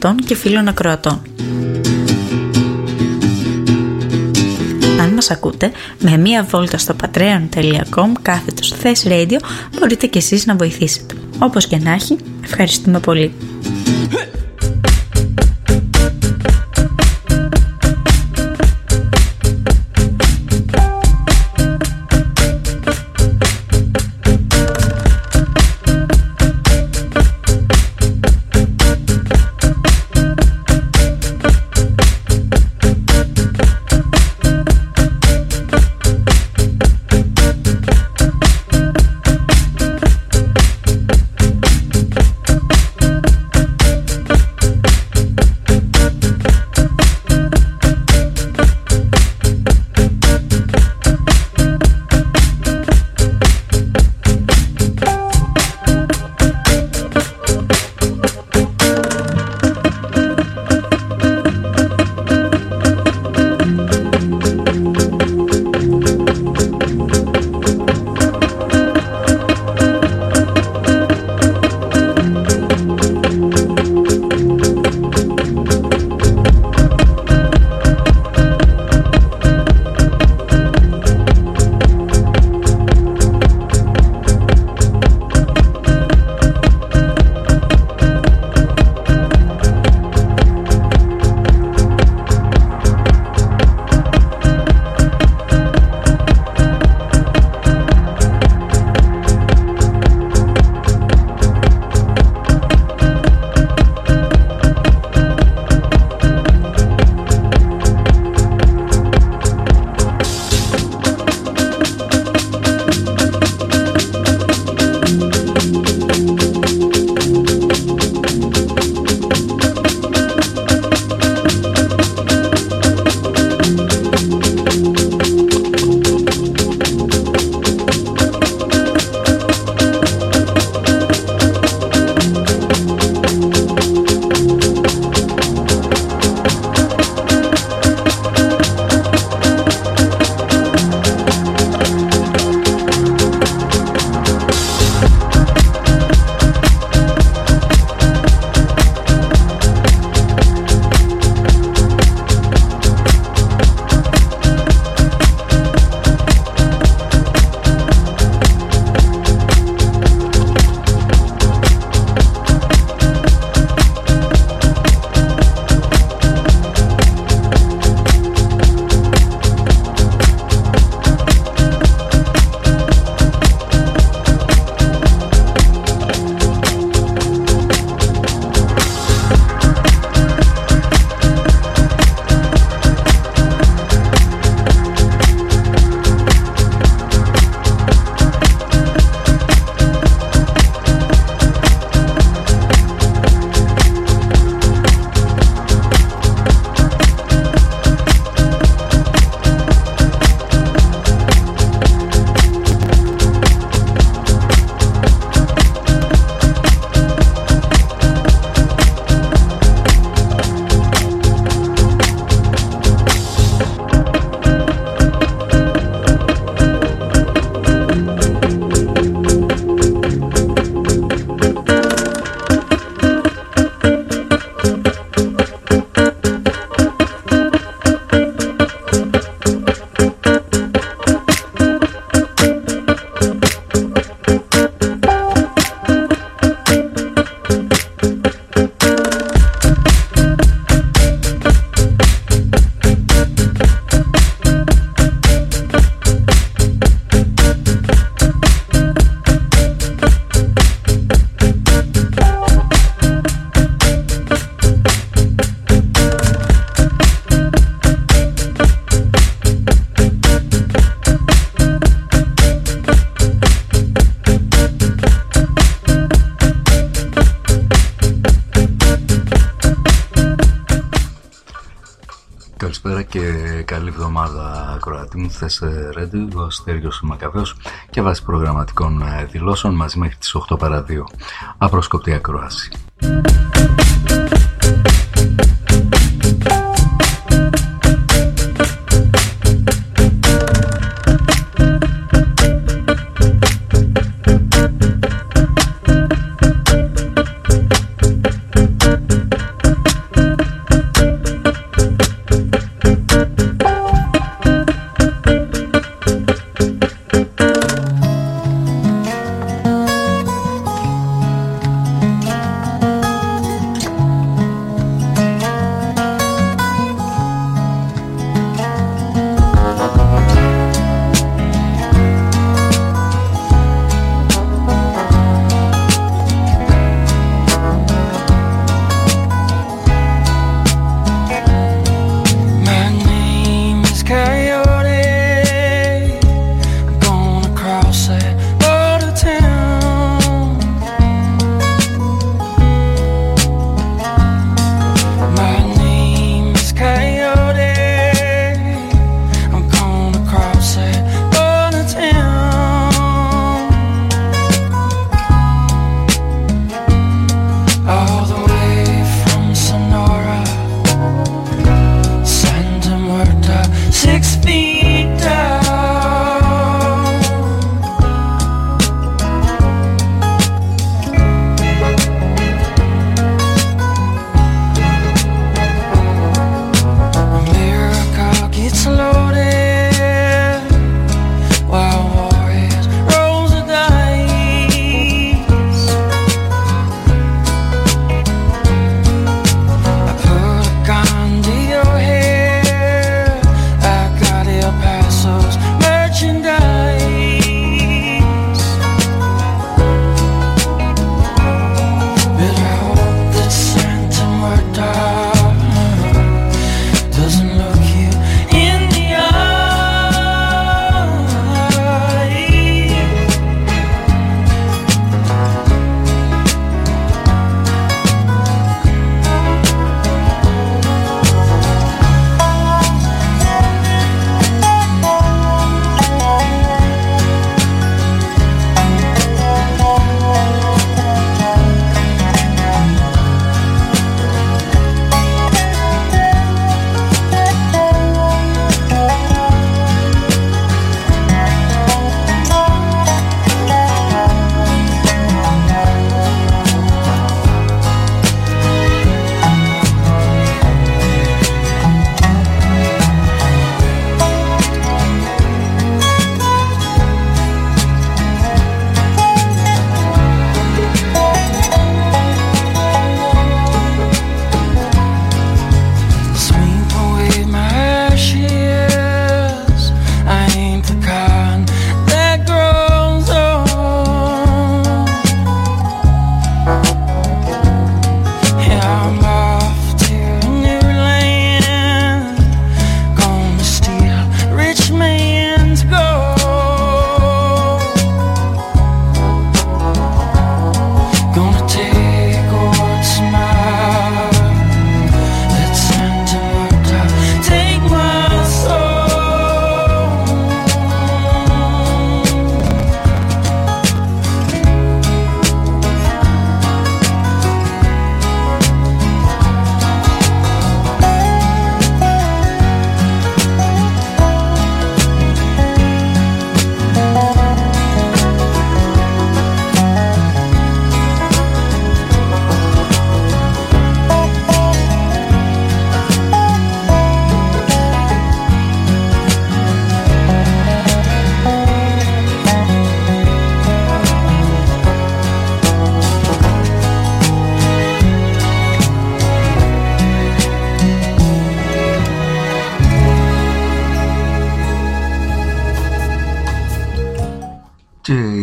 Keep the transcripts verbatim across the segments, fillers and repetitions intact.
ακροατών και φίλων ακροατών. Αν μας ακούτε, με μία βόλτα στο patreon τελεία com κάθετος Thess Radio μπορείτε και εσείς να βοηθήσετε. Όπως και να έχει, ευχαριστούμε πολύ. Καλησπέρα και καλή εβδομάδα, ακροατή μου. Thess Radio, ο Στέργιος Μακαβαίος και βάσει προγραμματικών δηλώσεων μαζί μέχρι τις οκτώ παρά δύο. Απρόσκοπτη ακρόαση.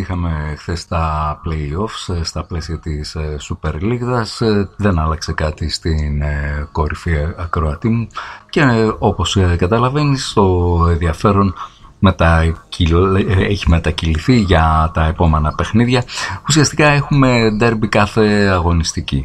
είχαμε χθες τα play-offs στα πλαίσια της Super Λίγδας. Δεν άλλαξε κάτι στην κορυφή, ακροατή μου, και όπως καταλαβαίνεις το ενδιαφέρον μετα... έχει μετακυληθεί για τα επόμενα παιχνίδια. Ουσιαστικά έχουμε ντέρμπι κάθε αγωνιστική.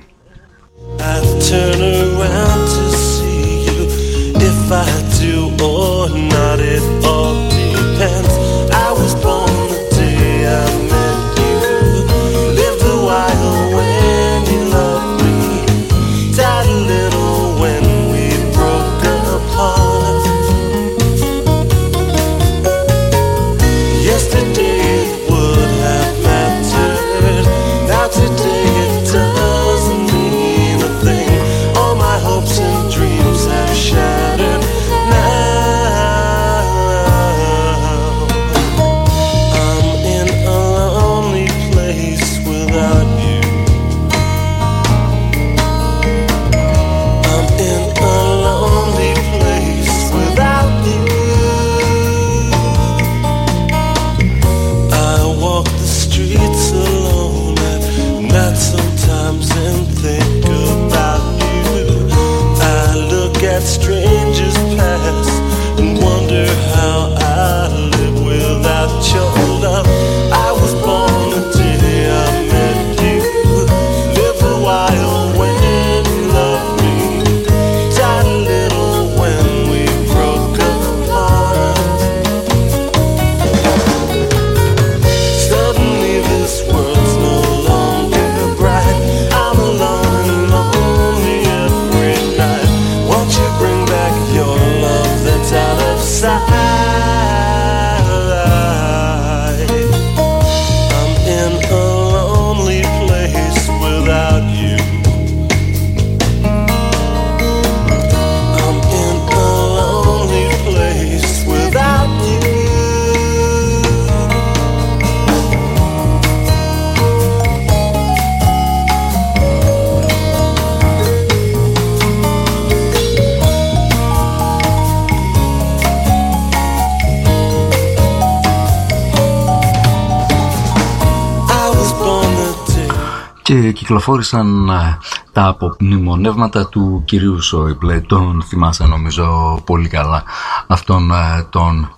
Και κυκλοφόρησαν τα απομνημονεύματα του κυρίου Σόιμπλε. Τον θυμάσαι νομίζω πολύ καλά, αυτόν τον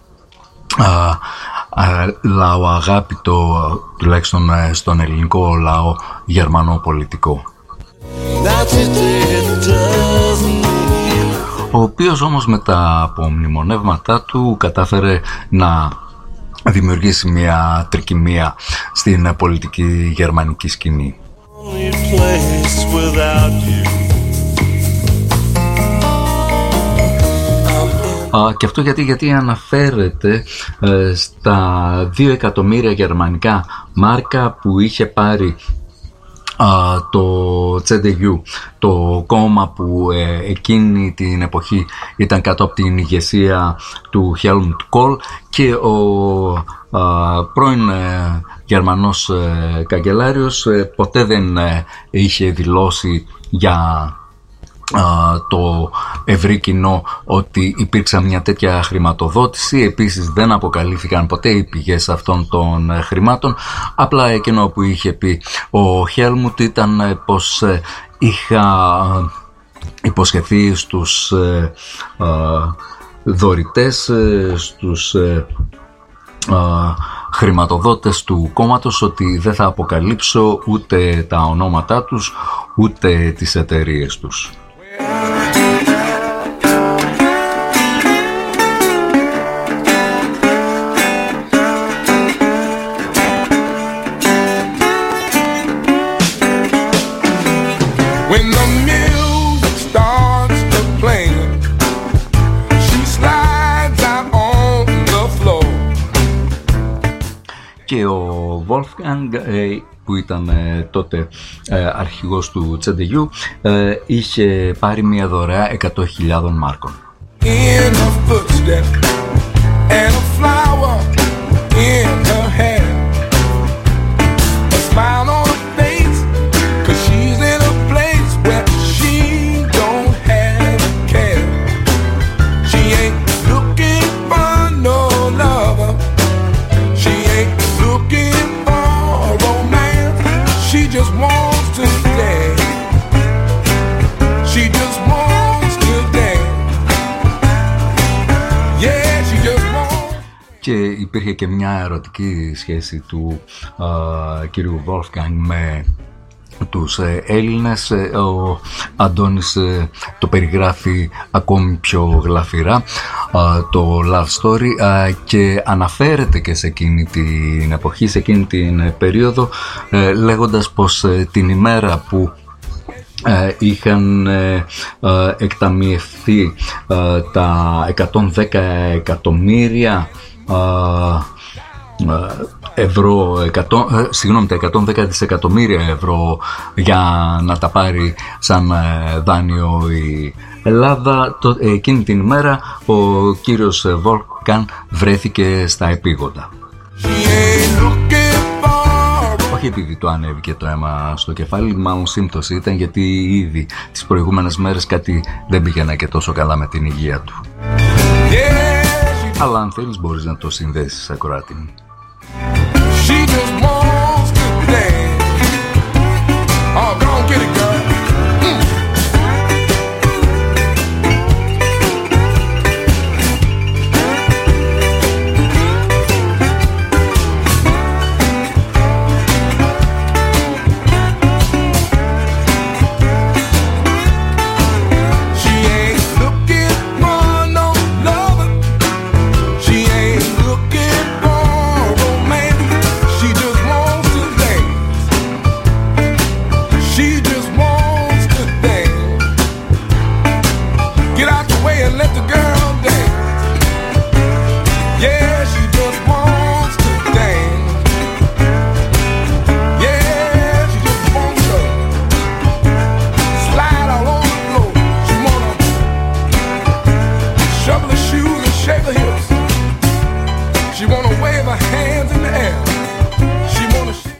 α, α, λαοαγάπητο, τουλάχιστον στον ελληνικό λαό, γερμανό πολιτικό, ο οποίος όμως με τα απομνημονεύματά του κατάφερε να δημιουργήσει μια τρικυμία στην πολιτική γερμανική σκηνή. Α, και αυτό γιατί, γιατί αναφέρεται ε, στα δύο εκατομμύρια γερμανικά μάρκα που είχε πάρει α, το τσέ ντι γιου, το κόμμα που ε, εκείνη την εποχή ήταν κάτω από την ηγεσία του Helmut Kohl, και ο α, πρώην ε, Γερμανός ε, καγκελάριος ε, ποτέ δεν ε, είχε δηλώσει για ε, το ευρύ κοινό ότι υπήρξε μια τέτοια χρηματοδότηση. Επίσης δεν αποκαλύφθηκαν ποτέ οι πηγές αυτών των ε, χρημάτων. Απλά εκείνο που είχε πει ο Χέλμουτ ήταν ε, πως ε, είχα ε, υποσχεθεί στους ε, ε, δωρητές, ε, στους ε, ε, χρηματοδότες του κόμματος, ότι δεν θα αποκαλύψω ούτε τα ονόματά τους ούτε τις εταιρείες τους. Και ο Wolfgang, που ήταν τότε αρχηγός του τσέ ντι γιου, είχε πάρει μια δωρεά εκατό χιλιάδων μάρκων. Looking for και υπήρχε και μια ερωτική σχέση του α, κυρίου Wolfgang με τους ε, Έλληνες. Ο Αντώνης ε, το περιγράφει ακόμη πιο γλαφυρά, ε, το love story, ε, και αναφέρεται και σε εκείνη την εποχή, σε εκείνη την περίοδο, ε, λέγοντας πως ε, την ημέρα που ε, είχαν ε, ε, εκταμιευθεί ε, τα εκατόν δέκα εκατομμύρια ε, ευρώ, εκατό, συγγνώμη, τα εκατόν δέκα δισεκατομμύρια ευρώ για να τα πάρει σαν δάνειο η Ελλάδα, το, εκείνη την ημέρα ο κύριος Wolfgang βρέθηκε στα επίγοντα. Όχι επειδή το ανέβηκε το αίμα στο κεφάλι, μάλλον σύμπτωση ήταν, γιατί ήδη τις προηγούμενες μέρες κάτι δεν πήγαινε και τόσο καλά με την υγεία του. Yeah. Αλλά αν θέλεις μπορείς να το συνδέσεις, ακροάτη μου. She just wants to dance. Oh, go on, get it, girl. Mm. She ain't looking for no lover. She ain't looking for romance. She just wants to dance. She just wants to dance. Get out the way and let the girl dance. Yeah, she just wants to dance. Yeah, she just wants to slide all on the floor. She wanna shuffle her shoes and shake her hips. She wanna wave her hands in the air. She wanna shake.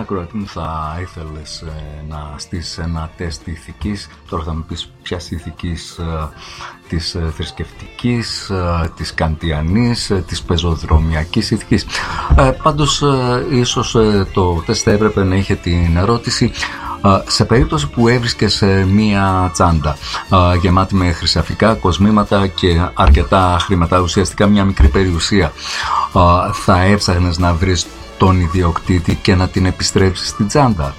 ακροατή μου, θα ήθελες ε, να στήσεις ένα τεστ ηθικής. Τώρα θα μου πεις ποιας ηθικής, ε, της ε, θρησκευτικής, ε, της καντιανής, ε, της πεζοδρομιακής ηθικής. Ε, πάντως ε, ίσως ε, το τεστ έπρεπε να είχε την ερώτηση: σε περίπτωση που έβρισκες μία τσάντα γεμάτη με χρυσαφικά, κοσμήματα και αρκετά χρήματα, ουσιαστικά μια μικρή περιουσία, θα έψαχνες να βρεις τον ιδιοκτήτη και να την επιστρέψεις στην τσάντα?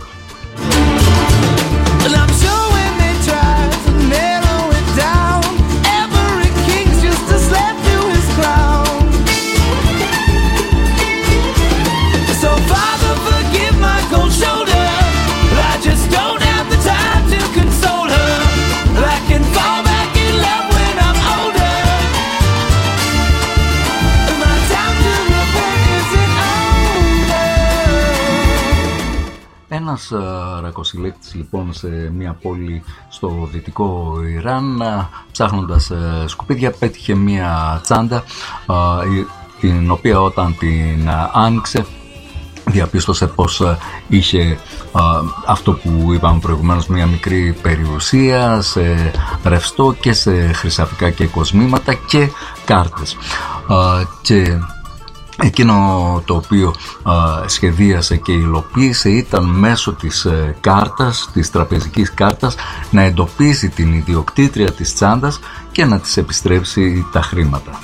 Ένας ρακοσυλλέκτης λοιπόν σε μια πόλη στο δυτικό Ιράν, ψάχνοντας σκουπίδια, πέτυχε μια τσάντα, την οποία όταν την άνοιξε διαπίστωσε πως είχε αυτό που είπαμε προηγουμένως, μια μικρή περιουσία σε ρευστό και σε χρυσαφικά και κοσμήματα και κάρτες. Και εκείνο το οποίο α, σχεδίασε και υλοποίησε ήταν μέσω της ε, κάρτας, της τραπεζικής κάρτας, να εντοπίσει την ιδιοκτήτρια της τσάντας και να της επιστρέψει τα χρήματα.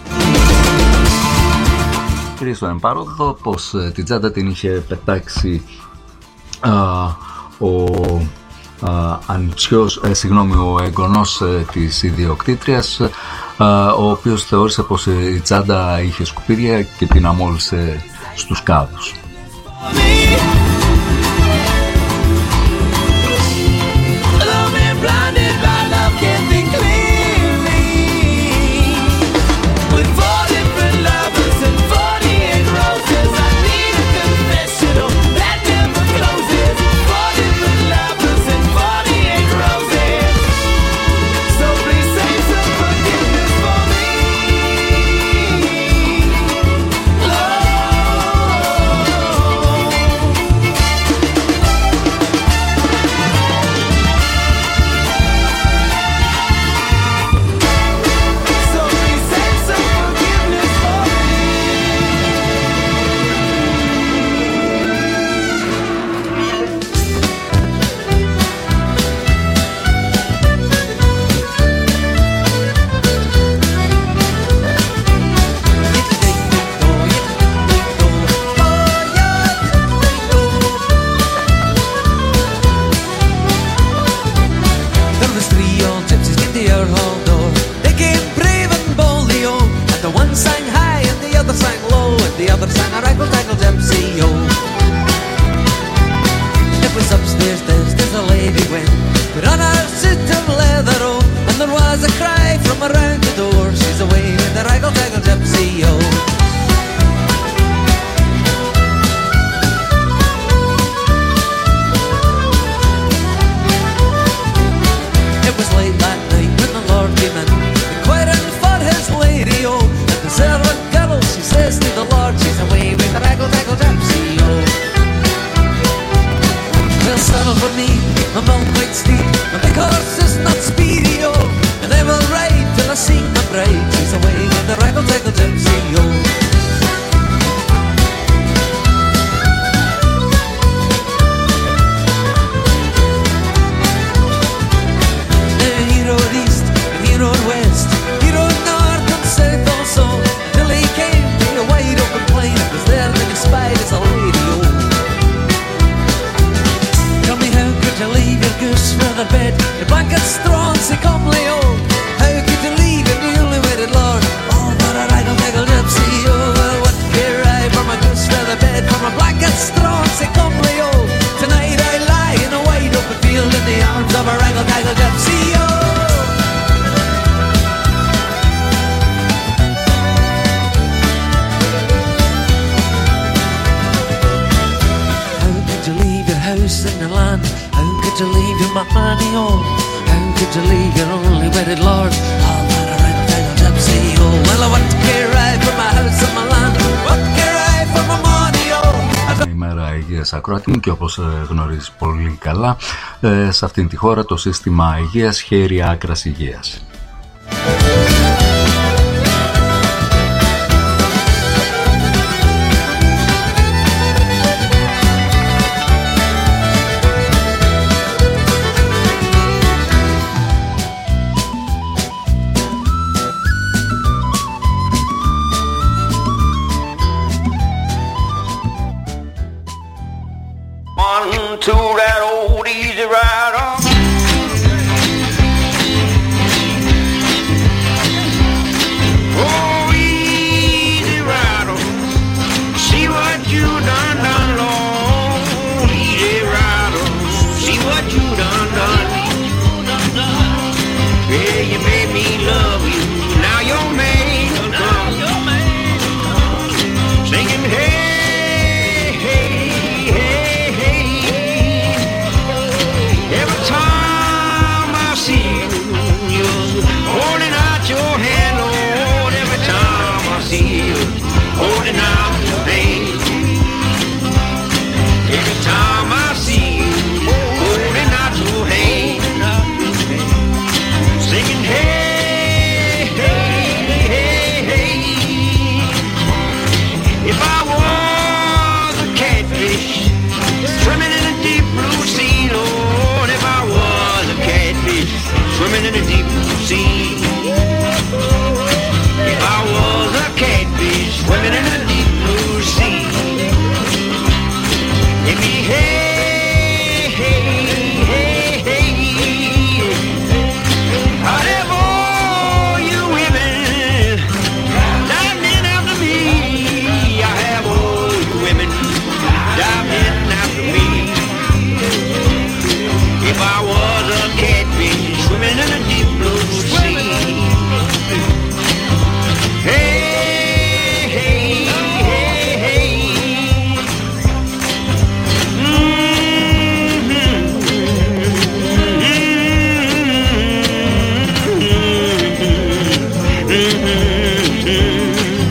Κύριε στον εμπάροδο πως ε, την τσάντα την είχε πετάξει α, ο α, ανιψιός, ε, συγγνώμη, ο εγγονός ε, της ιδιοκτήτριας, ο οποίος θεώρησε πως η τσάντα είχε σκουπίδια και την αμόλυσε στους κάδους. εβδομάδας, ακροατή μου, και όπως γνωρίζεις πολύ καλά, σε αυτήν τη χώρα το σύστημα υγείας χαίρει άκρας υγείας. To that old easy rider, oh easy rider, see what you done done, Lord. Easy rider, see what you done done. Yeah, you made me love you, now your man come, singing hey. Swimming in the deep blue sea. If I was a catfish swimming in the deep blue sea, it'd be hey, hey, hey, hey. I'd have all you women diving after me. I have all you women diving after me. If I was a catfish swimming in a deep blue sea. Hey, hey, hey, hey. Mm-hmm. Mm-hmm. Mm-hmm.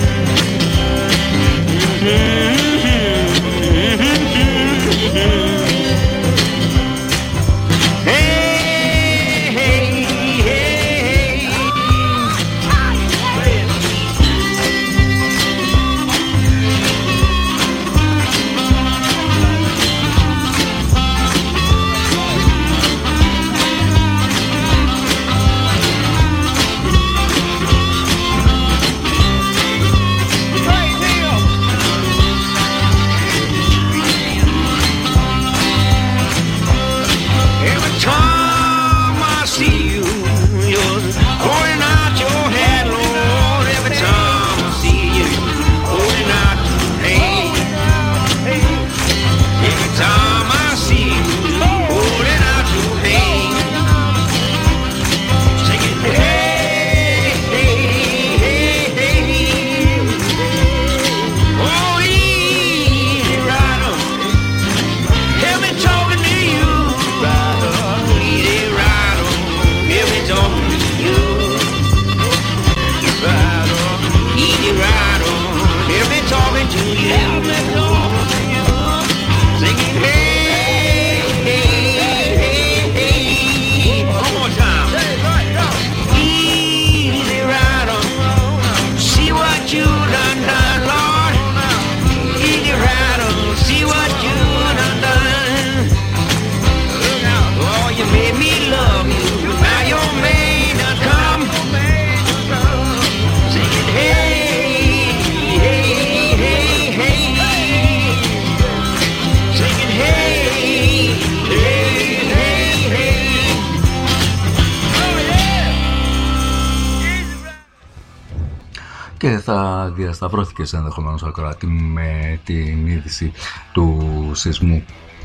Και θα διασταυρώθηκες ενδεχομένως, ακροατή, με την είδηση του σεισμού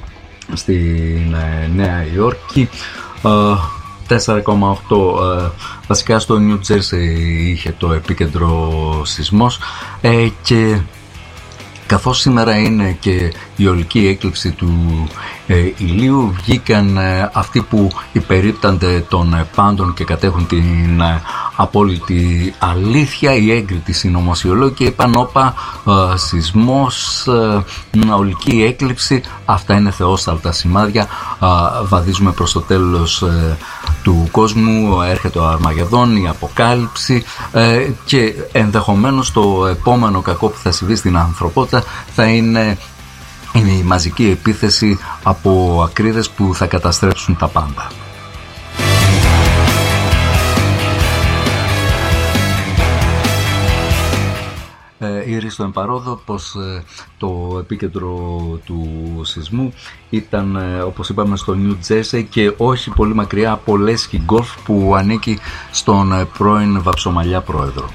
στην ε, Νέα Υόρκη. ε, τέσσερα κόμμα οκτώ, ε, βασικά στο Νιου Τζέρσι είχε το επίκεντρο σεισμός, ε, και Καθώς σήμερα είναι και η ολική έκλειψη του ε, ηλίου, βγήκαν ε, αυτοί που υπερίπτανται των ε, πάντων και κατέχουν την ε, απόλυτη αλήθεια, οι έγκριτοι συνωμοσιολόγοι, και είπαν όπα, ε, σεισμός, ε, ολική έκλειψη, αυτά είναι θεόσταλτα σημάδια, ε, βαδίζουμε προς το τέλος ε, του κόσμου, έρχεται ο Αρμαγεδόν, η αποκάλυψη, ε, και ενδεχομένως το επόμενο κακό που θα συμβεί στην ανθρωπότητα θα είναι, είναι η μαζική επίθεση από ακρίδες που θα καταστρέψουν τα πάντα. Ε, Ήρη στο εμπαρόδο πως ε, το επίκεντρο του σεισμού ήταν, ε, όπως είπαμε, στο Νιου Τζέρσεϊ και όχι πολύ μακριά από Λέσκι Γκολφ, που ανήκει στον ε, πρώην Βαψομαλιά πρόεδρο.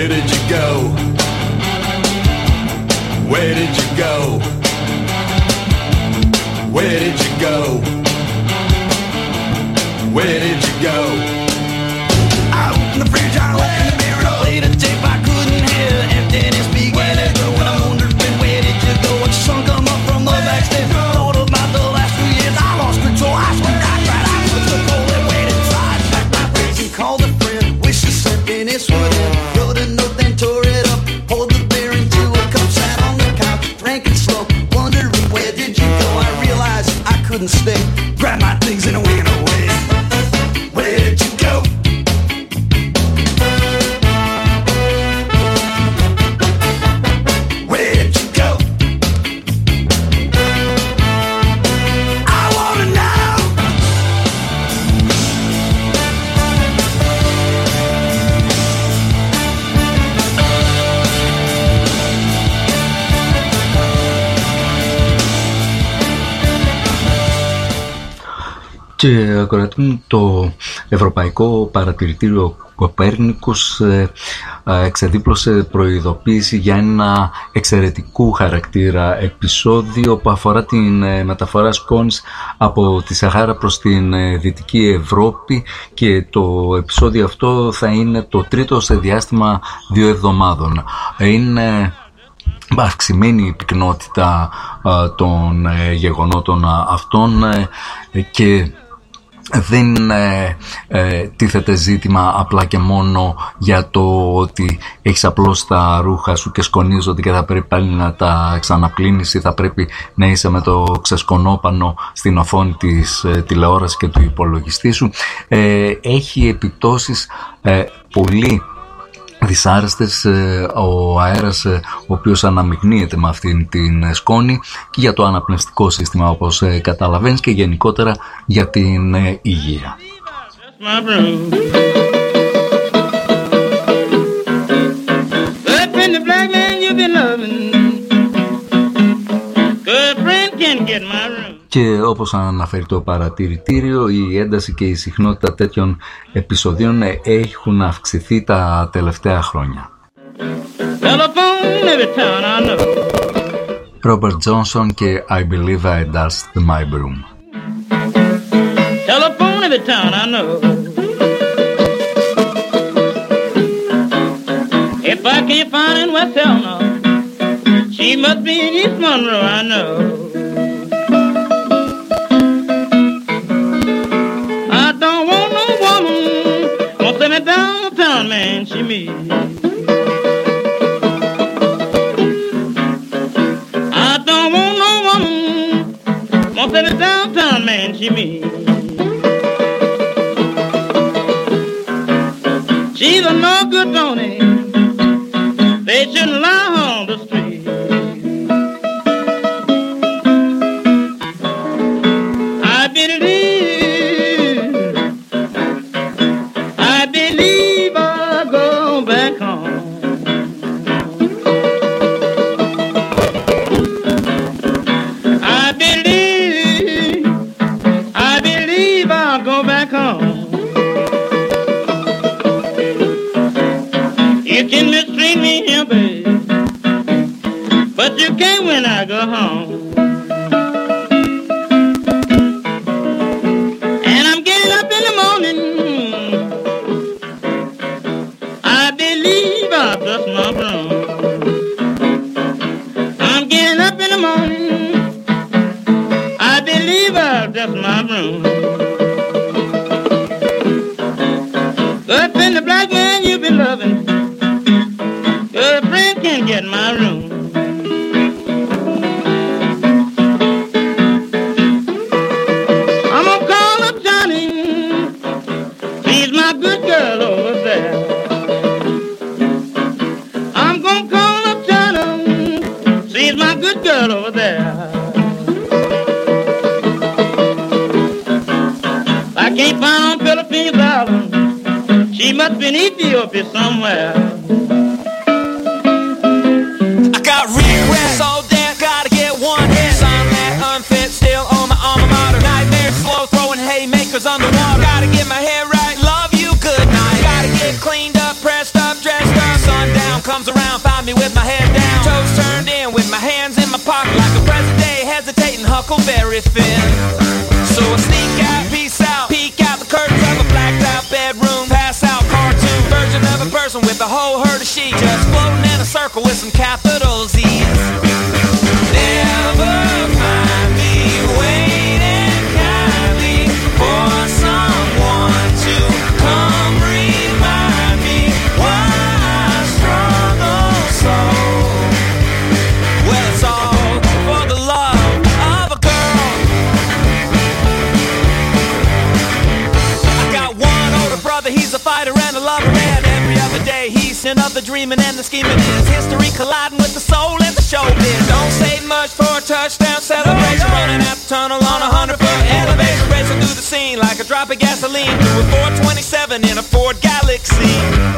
Where did you go? Where did you go? Where did you go? Where did you go? I opened the fridge, I opened the mirror, I played a tape I couldn't hear. Emptiness began to grow, and I wondered when, where did you go? And sun come up from the backstairs. Thought about the last few years, I lost control. I swear I tried, I took the cold and waited inside. Packed my things and called a friend. Wish the emptiness would end. Wrote a note, then tore it up. Poured the beer into a cup, sat on the couch, drank it slow. Wondering where did you go? I realized I couldn't stay. Grabbed my things and went away. Where did you go? Where did you go? I wanna know. Και ακολουθεί μου, το Ευρωπαϊκό Παρατηρητήριο Κοπέρνικους εξεδίπλωσε προειδοποίηση για ένα εξαιρετικού χαρακτήρα επεισόδιο που αφορά την μεταφορά σκόνης από τη Σαχάρα προς την Δυτική Ευρώπη, και το επεισόδιο αυτό θα είναι το τρίτο σε διάστημα δύο εβδομάδων. Είναι αυξημένη η πυκνότητα των γεγονότων αυτών και δεν ε, ε, τίθεται ζήτημα απλά και μόνο για το ότι έχεις απλώς τα ρούχα σου και σκονίζονται και θα πρέπει πάλι να τα ξαναπλύνεις, ή θα πρέπει να είσαι με το ξεσκονόπανο στην οθόνη της ε, τηλεόρασης και του υπολογιστή σου. Ε, έχει επιπτώσεις ε, πολύ δυσάρεστες, ο αέρας ο οποίος αναμειγνύεται με αυτήν την σκόνη, και για το αναπνευστικό σύστημα, όπως καταλαβαίνεις, και γενικότερα για την υγεία. Και όπως αναφέρει το παρατηρητήριο, η ένταση και η συχνότητα τέτοιων επεισοδίων έχουν αυξηθεί τα τελευταία χρόνια. Robert Johnson και I Believe I Dust My Broom. Telephone every town I know. If I can't find in West Helena, she must be in East Monroe, I know. Downtown man, she me. I don't want no woman, want that downtown man, she me. She's a no good Tony. They shouldn't lie on the street. I believe. You can mistreat me here, babe, but you can't when I go home. And I'm getting up in the morning, I believe I'll dust my broom. I'm getting up in the morning, I believe I'll dust my broom. Up in the black man you've been loving, get my room. I'm gonna call up Johnny, she's my good girl over there. I'm gonna call up Johnny, she's my good girl over there. I can't find on Philippines Island, she must be in Ethiopia somewhere. Underwater, gotta get my hair right, love you, good night. Gotta get cleaned up, pressed up, dressed up, sundown. Huckleberry Finn. So I sneak out, peace out, peek out the curtains of a blacked out bedroom, pass out cartoon version of a person with a whole herd of sheep, just floating in a circle with some capital Z's. Never find me waiting kindly for someone to come remind me why I struggle so. Well, it's all for the love of a girl. I got one older brother, he's a fighter and a lover, and every other day he's another dreaming and the scheming is history colliding with the soul and the showbiz. Don't say much for a touchdown celebration, running out the tunnel on a hundred foot elevation, racing through the scene like a drop of gasoline through a four twenty-seven in a Ford Galaxy.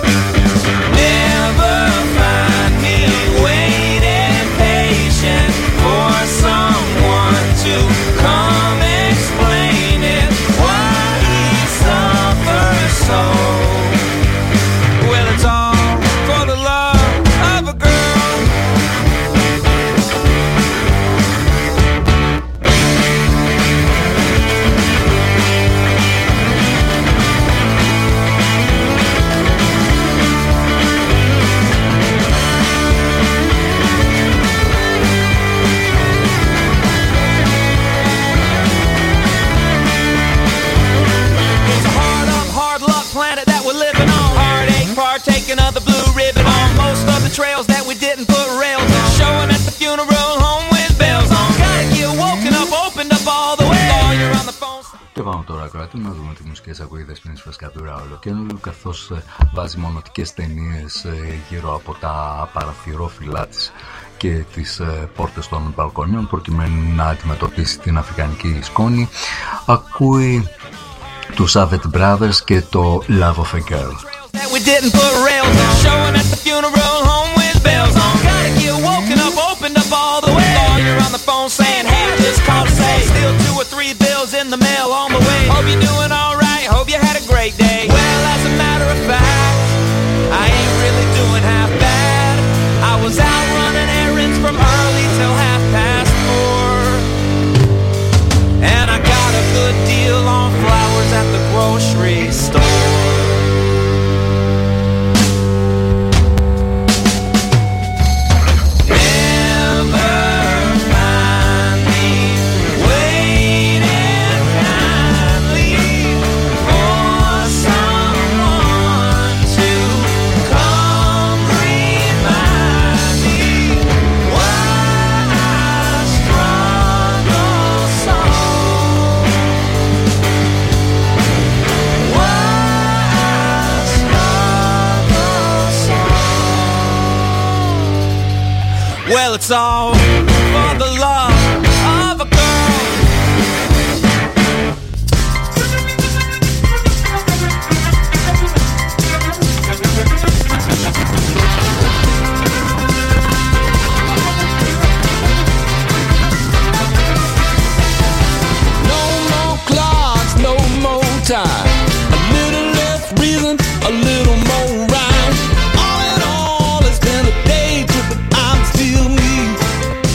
Never find me waiting patient for someone to come explain it, why he suffers so. Well, it's all for the love of a girl. It's a hard up, hard luck planet that we're living on. Heartache, partaking of the blue ribbon on most of the trails that we didn't put rails on. Showing at the funeral home with bells on. Gotta get woken up, opened up all the way. Lawyer on the phone. Και πάμε τώρα, Κροάτη, να δούμε τι μουσικές ακούει η Δεσποινής Φρεσκατούρα ολοκαίνου, καθώς βάζει μονοτικές ταινίες γύρω από τα παραθυρόφυλλά της και τις πόρτες των μπαλκονιών, προκειμένου να αντιμετωπίσει την αφρικανική σκόνη. Ακούει τους Savage Brothers και το Love of a Girl. We didn't put rails on. Showing at the funeral home with bells on. Gotta get woken up, opened up all the way. Lawyer on the phone saying, hey, I just called to say, still two or three bills in the mail on the way. Hope you're doing alright, hope you had a great day. Well, as a matter of fact, I ain't really doing half bad. I was out running errands from early till half past four, and I got a good deal on flowers at the grocery store. Well, it's all for the love of a girl. No more clocks, no more time. A little less reason, a little more rhyme. All in all, it's been a day trip, but I'm still me.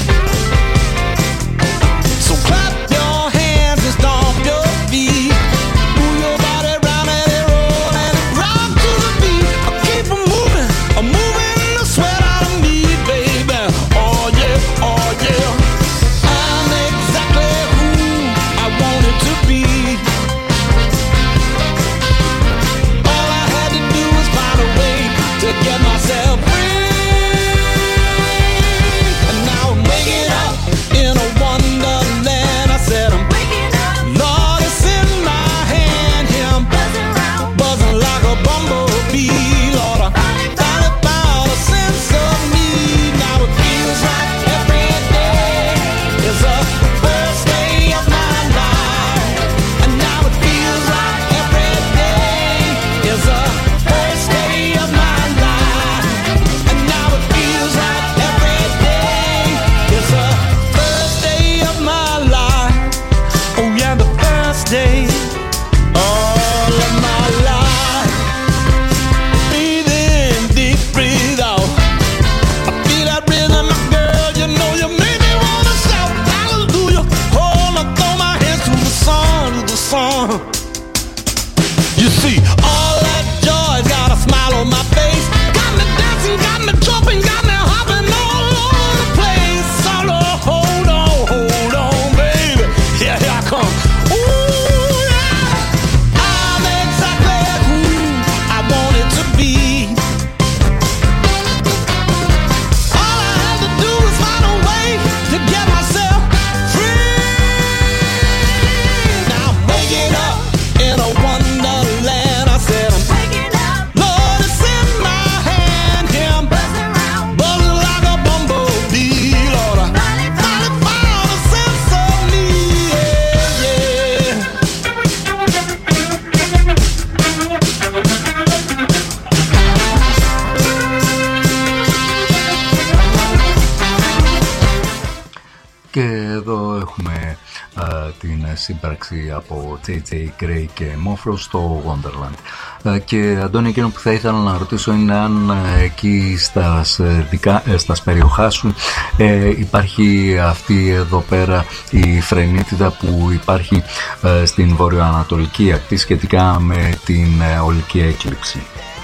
Εδώ έχουμε uh, την σύμπραξη από τζέι τζέι Gray και Mofro στο Wonderland. Uh, και Αντώνη, εκείνο που θα ήθελα να ρωτήσω είναι αν uh, εκεί στα, δικά, στα περιοχά σου uh, υπάρχει αυτή εδώ πέρα η φρενίτιδα που υπάρχει uh, στην βορειοανατολική ακτή σχετικά με την uh, ολική έκλειψη.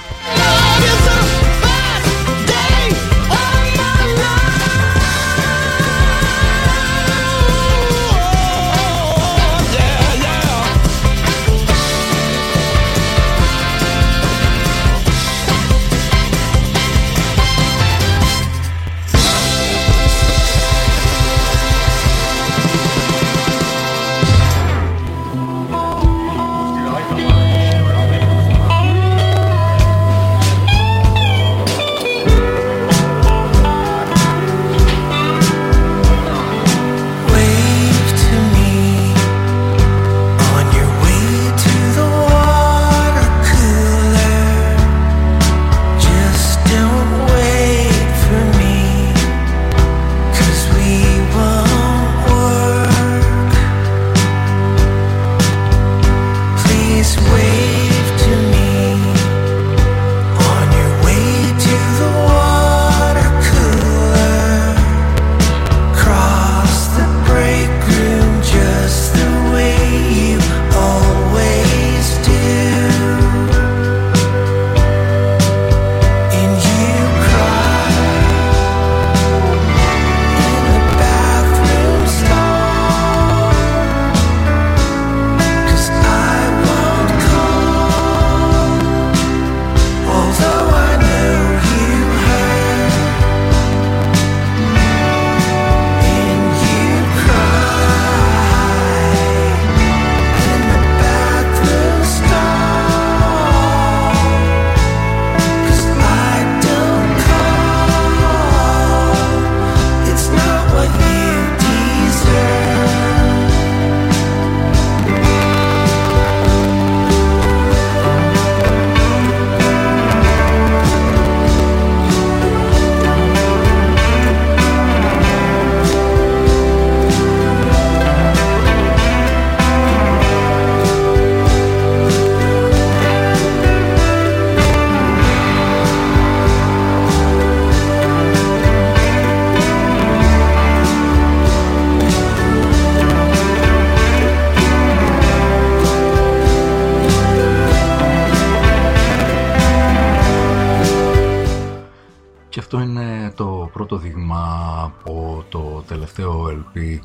Αυτό είναι το πρώτο δείγμα από το τελευταίο ελ πι,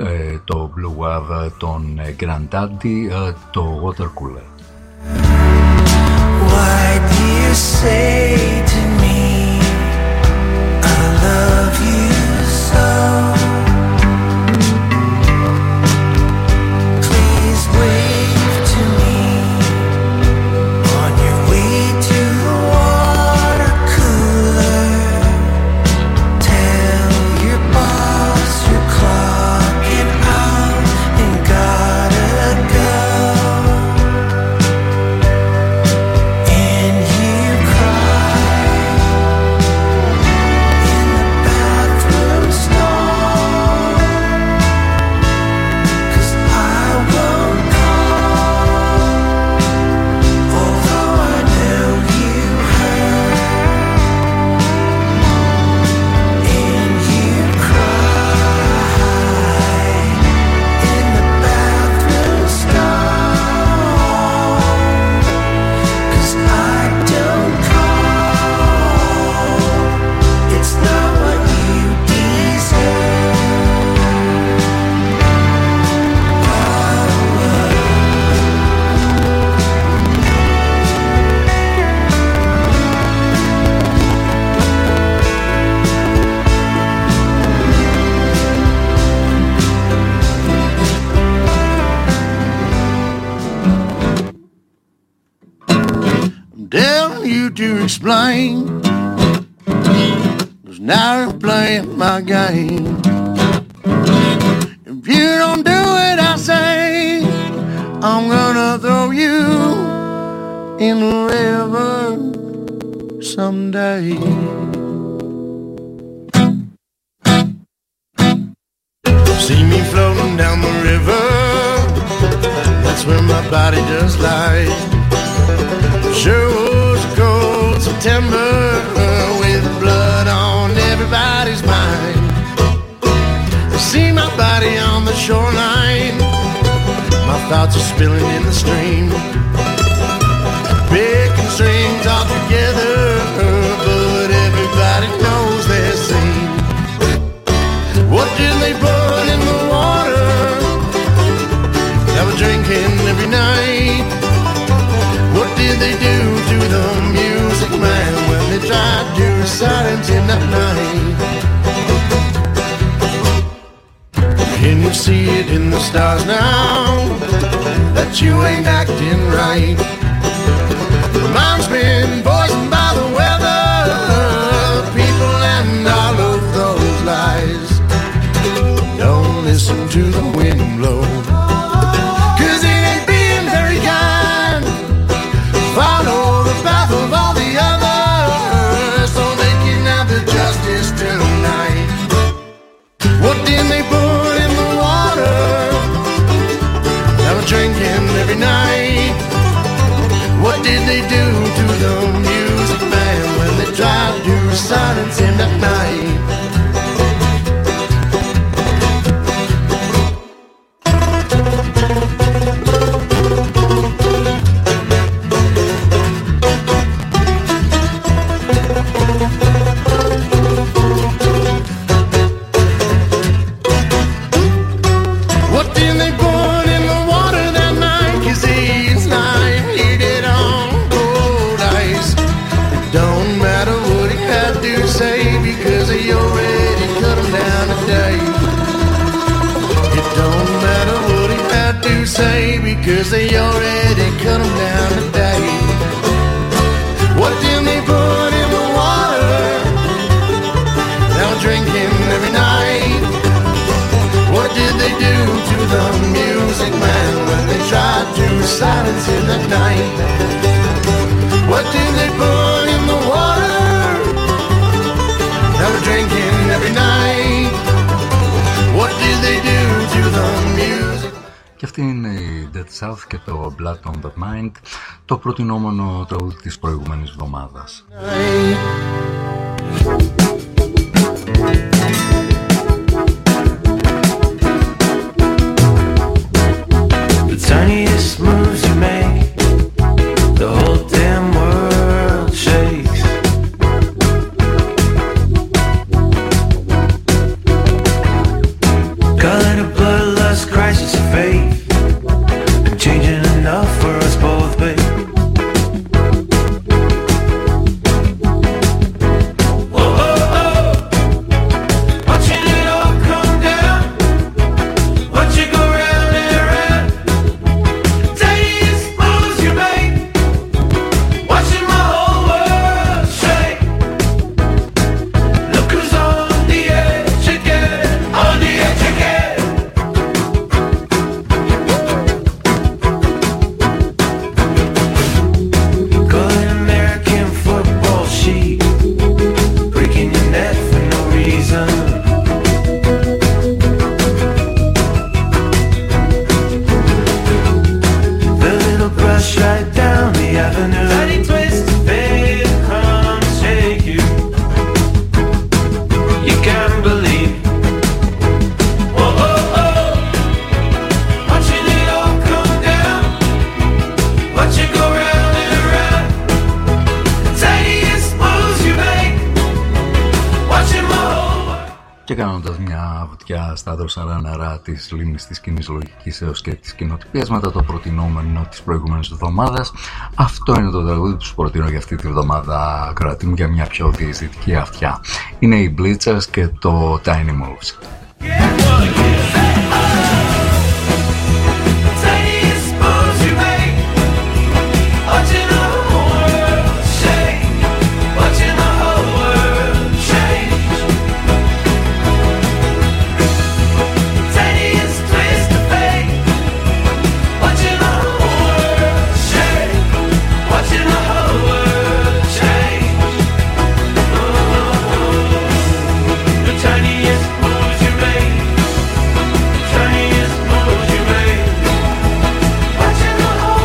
το Blue Wave των Grandaddy, το Water Cooler. Why do you say to me I love you so? Please wave to me on your way to the water cooler. Tell your boss you're clocking out and gotta go. To explain, 'cause now you're playing my game. If you don't do it, I say I'm gonna throw you in the river someday. See me floating down the river, that's where my body just lies. Sure was a cold September with blood on everybody's mind. See my body on the shoreline, my thoughts are spilling in the stream. Picking strings all together, but everybody knows their scene. What did they put in the water that we're drinking every night? What did they do to the music man when they tried to silence him that night? Can you see it in the stars now that you ain't acting right? The mind's been poisoned by the weather, people and all of those lies. Don't listen to the wind blow, cause it ain't being very kind. Follow the path of all the others so they can have the justice tonight. What did they put in the water that we're drinking every night? What did they do to the music man when they tried to silence him that night? Cause they already cut them down today. What did they put in the water that we're drinking every night? What did they do to the music man when they tried to silence him that night? What did they put in the water that we're drinking every night? What did they do to the music? Και αυτή είναι η Dead South και το Blood on the Mind, το προτινόμενο τραγούδι της προηγούμενης εβδομάδας. The tiniest moves you make, the whole damn world shakes. Call it a bloodlust crisis of faith, changing enough for us both, babe. Και κάνοντας μια βουτιά στα δροσερά νερά της λίμνης της κοινής λογικής έως και της κοινοτυπίας μετά το προτινόμενο της προηγούμενης εβδομάδας, αυτό είναι το τραγούδι που σου προτείνω για αυτή τη εβδομάδα, ακροατή μου, για μια πιο διαισθητική αυτιά. Είναι οι Bleachers και το Tiny Moves. Yeah, well, yeah.